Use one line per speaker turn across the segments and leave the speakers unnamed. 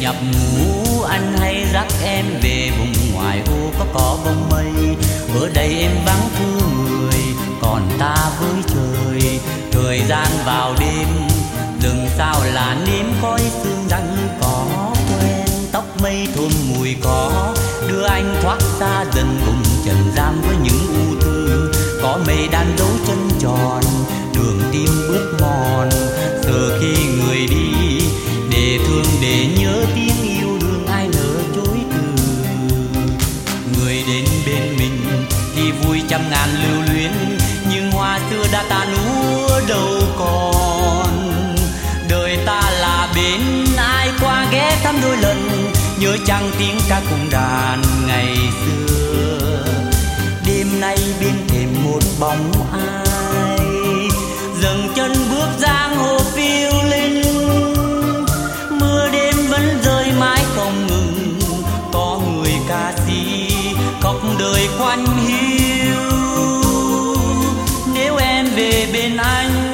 nhập ngũ anh hay dắt em về vùng ngoài ô có bông mây. Ở đây em vắng thương người, còn ta với trời. Thời gian vào đêm, rừng sao là nếm khói sương răng có quen. Tóc mây thơm mùi có, đưa anh thoát xa dần vùng trần gian với những ưu tư. Có mây đan dấu chân tròn, đường tim bước mòn. Giờ khi người đi, để thương để nhớ tiếng yêu đương ai nỡ chối từ. Người đến bên mình thì vui trăm ngàn lưu luyến, nhưng hoa xưa đã tàn úa đâu còn. Đời ta là bến ai qua ghé thăm đôi lần, nhớ chăng tiếng ca cùng đàn ngày xưa. Đêm nay bên thềm một bóng ai, dừng chân bước giang hồ phiêu linh. Mưa đêm vẫn rơi mãi không ngừng, có người ca sĩ khóc đời quanh hiu. Nếu em về bên anh,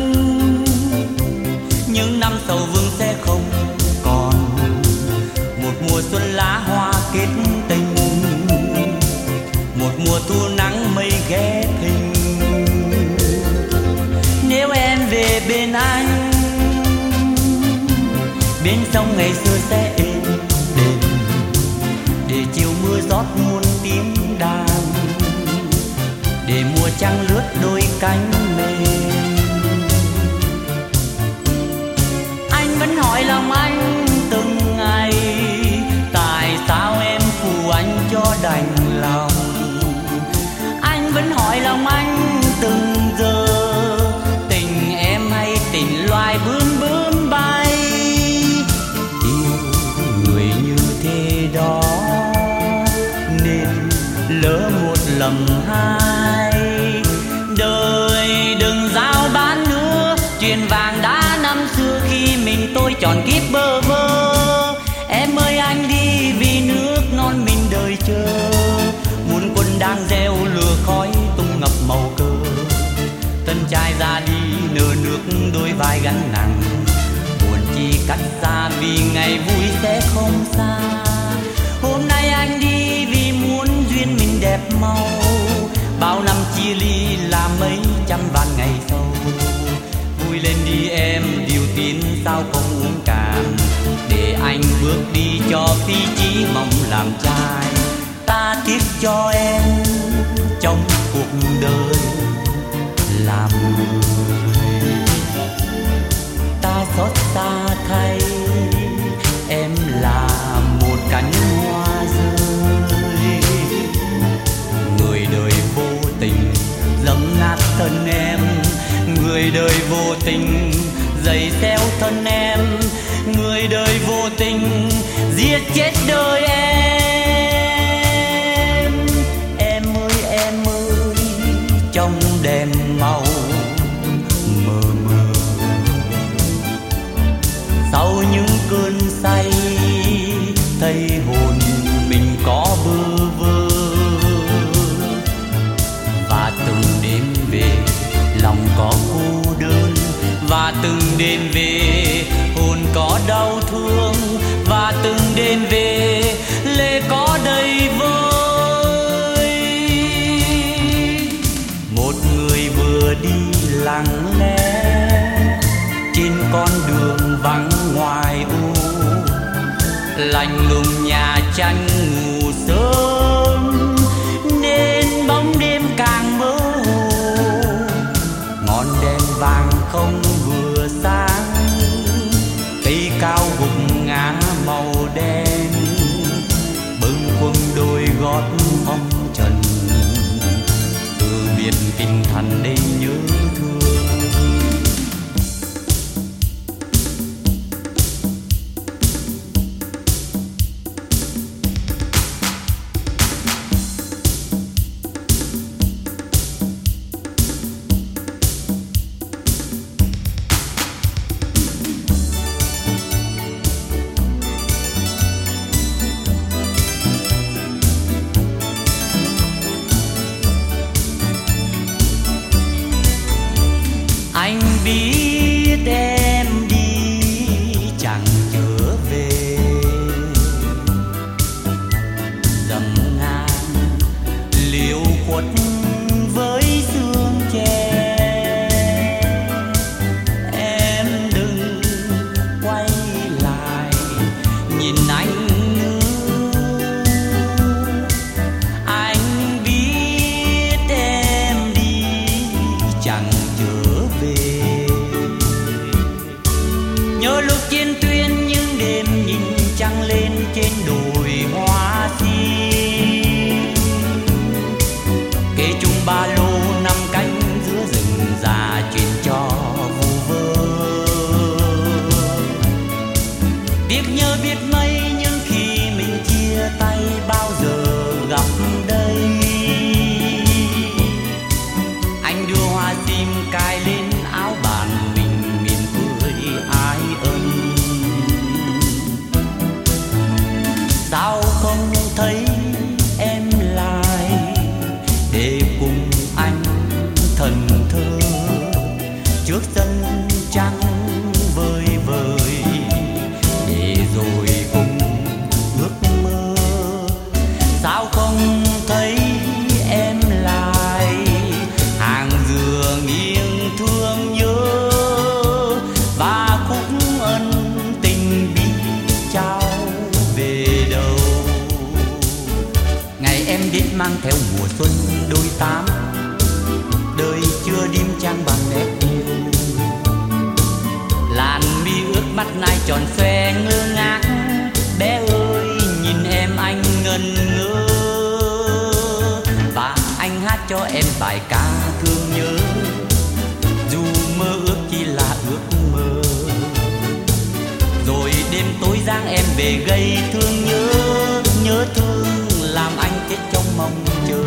những năm sầu vương sẽ không còn. Một mùa xuân lá hoa kết tình, một mùa thu nắng mây ghé thình. Nếu em về bên anh, bên sông ngày xưa sẽ êm đềm, để chiều mưa rót muôn tiếng đàn, để mùa trăng lướt đôi cánh mềm. Anh vẫn hỏi lòng anh từng ngày, tại sao em phụ anh cho đành lòng. Anh vẫn hỏi lòng anh từng giờ, tình em hay tình loài bướm bướm bay. Yêu người như thế đó nên lỡ một lầm hai. Đời đừng giao bán nữa chuyện vàng đá năm xưa, khi mình tôi tròn kiếp bơ vơ. Em ơi anh đi vì nước non mình đời chờ, muôn quân đang gieo lửa khói tung ngập màu cờ. Tân trai ra đi nở nước đôi vai gánh nặng, buồn chi cách xa vì ngày vui sẽ không xa. Hôm nay anh đi vì muốn duyên mình đẹp màu, bao năm chia ly là mấy trăm vạn ngày sau. Vui lên đi em điều tin sao không uống cạn, để anh bước đi cho phi chí mong làm trai. Ta tiếc cho em trong cuộc đời làm người, ta xót xa thay em là một cánh hoa rơi. Người đời vô tình dẫm nát thân em, người đời vô tình giày xéo thân em, người đời vô tình giết chết đời em. Em ơi trong đèn màu mờ mờ, sau những cơn say thấy hồn mình có bơ vơ. Và từng đêm về lòng có cô đơn, và từng đêm về hồn có đau thương, và từng đêm về lệ có đầy vơi. Một người vừa đi lặng lẽ trên con đường vắng ngoài ô, lạnh lùng nhà tranh ngủ sớm nên bóng đêm càng mơ hồ. Ngọn đèn vàng không vừa sáng, cây cao gục ngã màu đen, bâng khuâng đôi gót phong trần. Từ biệt kinh thành đây nhớ thương. Anh biết em đi chẳng trở về, chẳng trở về. Nhớ lúc chiến tuyến những đêm nhìn trăng lên trên đồi hoa sim, kể chung ba lô năm cánh giữa rừng già chuyện cho vu vơ. Tiếc nhớ biết mấy nhưng khi mình chia tay bao giờ gặp đây. Anh đưa hoa sim cài lên áo bàn mình mỉm cười ái ân. Sao không thấy em lại để cùng anh thần thơ trước sân trăng vơi vơi, để rồi cùng ước mơ. Sao không thấy em lại hàng dừa nghiêng thương nhớ và khúc ân tình bi trao về đâu. Ngày em đến mang theo mùa xuân đôi tám, đời chưa đêm trang bằng nét yêu. Làn mi ướt mắt nai tròn xoe ngơ ngác, bé ơi nhìn em anh ngẩn ngơ. Và anh hát cho em bài ca thương nhớ, dù mơ ước chỉ là ước mơ. Rồi đêm tối giang em về gây thương nhớ, nhớ thương làm anh chết trong mong chờ.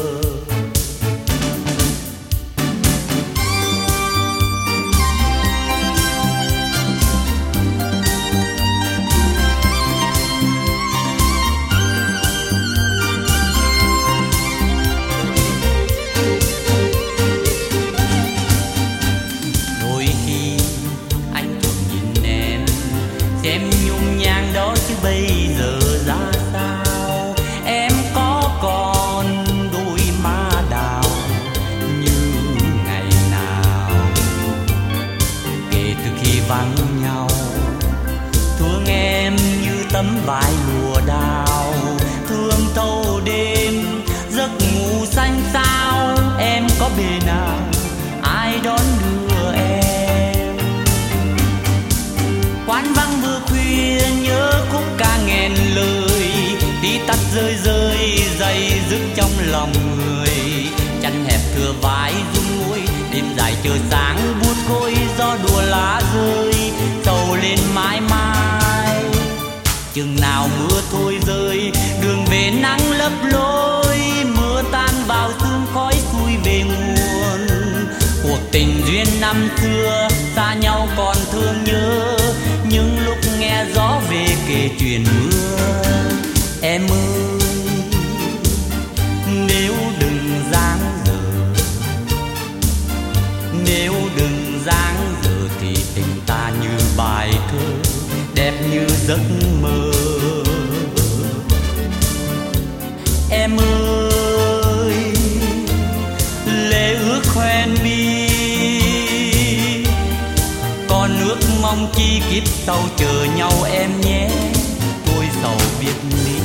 Xem nhung nhang đó chứ bây giờ ra sao. Em có còn đôi má đào như ngày nào. Kể từ khi vắng nhau, thương em như tấm vải lụa đào, thương thâu đêm giấc ngủ xanh xao. Em có bề nào ai đón đưa em. Quán vắng mưa khuya nhớ khúc ca nghẹn lời, tí tắt rơi rơi dây dứt trong lòng người. Chăn hẹp thừa vải rung môi, đêm dài chờ sáng buốt khôi gió đùa lá rơi. Sầu lên mãi mãi chừng nào mưa thôi rơi, đường về nắng lấp lối. Mưa tan vào sương khói xuôi về nguồn. Cuộc tình duyên năm xưa xa nhau còn thương nhớ, những lúc nghe gió về kể chuyện mưa. Em ơi nếu đừng dang dở, nếu đừng dang dở thì tình ta như bài thơ đẹp như giấc mơ. Em ơi lệ ước khoen mi, còn ước mong chi kiếp sau chờ nhau em nhé. Tôi sầu biệt ly.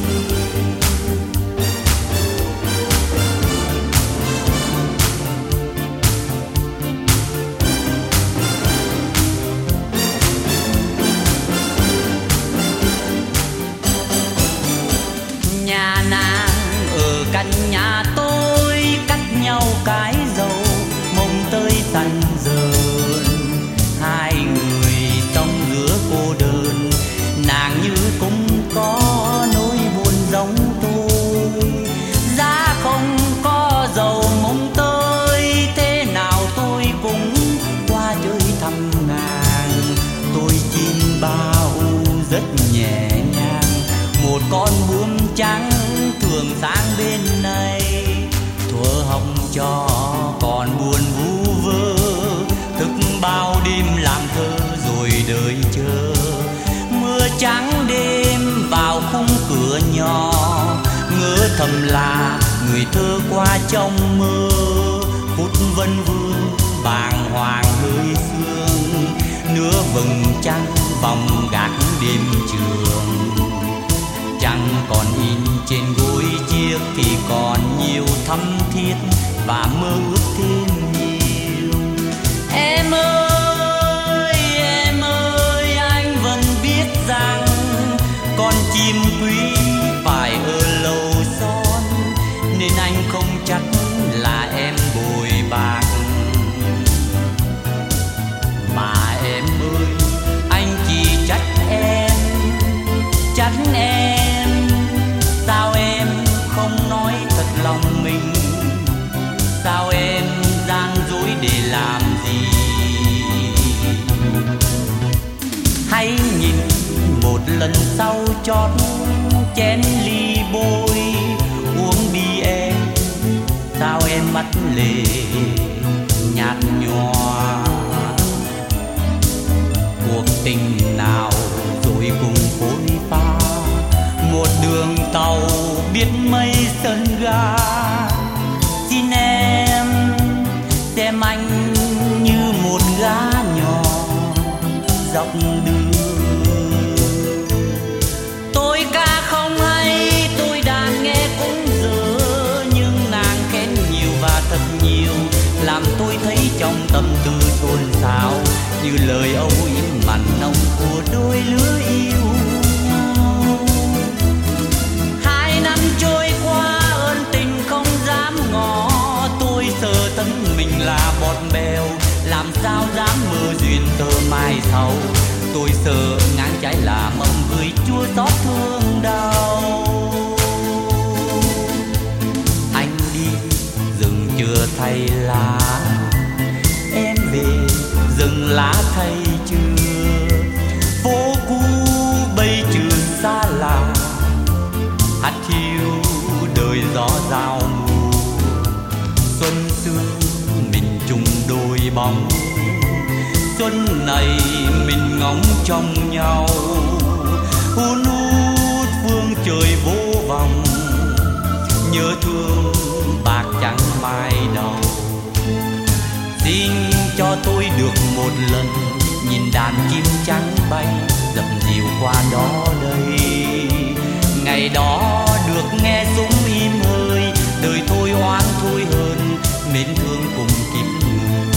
Nhà nàng ở căn nhà tôi, cách nhau cái dầu mông tới tận giờ. Hai người sống giữa cô đơn, nàng như cũng có nỗi buồn giống tôi. Giá không có dầu mong tới, thế nào tôi cũng qua chơi thăm nàng. Tôi chim bao rất nhẹ nhàng, một con bướm trắng thường sáng bên này. Thuở hồng cho còn buồn vu vơ, thức bao đêm làm thơ rồi đợi chờ. Mưa trắng đêm vào khung cửa nhỏ, ngỡ thầm là người thơ qua trong mơ. Phút vân vương bàng hoàng hơi sương, nửa vầng trăng vòng gác đêm trường. Trăng còn in trên gối chiếc thì còn nhiều thắm thiết và mơ ước thêm nhiều. lần sau chót chén ly bôi uống đi em, sao em mắt lệ nhạt nhòa. Cuộc tình nào rồi cùng phôi pha, một đường tàu biết mấy sân ga. Xin em xem anh như một gã nhỏ dọc đường. Tôi ca không hay, tôi đàn nghe cũng dở, nhưng nàng khen nhiều và thật nhiều, làm tôi thấy trong tâm tư xôn xao như lời âu yếm mặn nồng của đôi lứa yêu nhau. 2 năm trôi qua ơn tình không dám ngỏ, tôi sợ thân mình là bọt bèo, làm sao dám mơ duyên tơ mai sau. Tôi sợ ngang trái là mầm gửi chua xót thương đau. Anh đi rừng chưa thay lá, em về rừng lá thay chưa. Phố cũ bây chưa xa lạ, hạt hiu đời gió giao mùa. Xuân xưa mình chung đôi bóng, xuân này mình ngóng trong nhau. Hun hút phương trời vô vọng, nhớ thương bạc trắng mai đầu. Xin cho tôi được một lần nhìn đàn chim trắng bay dập dìu qua đó đây. Ngày đó được nghe súng im hơi, đời thôi oán thôi hơn, mến thương cùng kiếp người.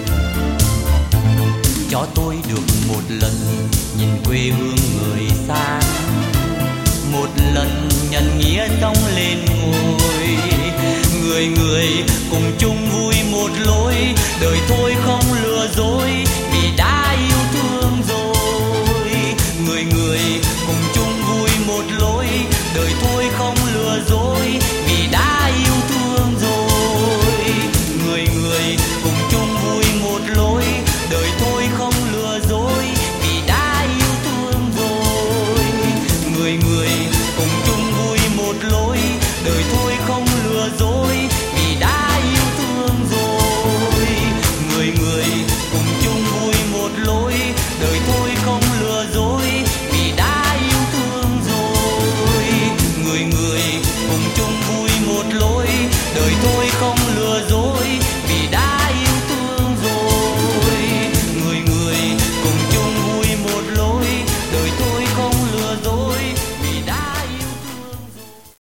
Cho tôi được một lần nhìn quê hương người xa, một lần nhận nghĩa sống lên ngôi. Người người cùng chung vui một lối, đời thôi không lừa dối vì đã yêu thương rồi. Người người cùng chung vui một lối, đời thôi không lừa dối vì đã yêu thương rồi. Người người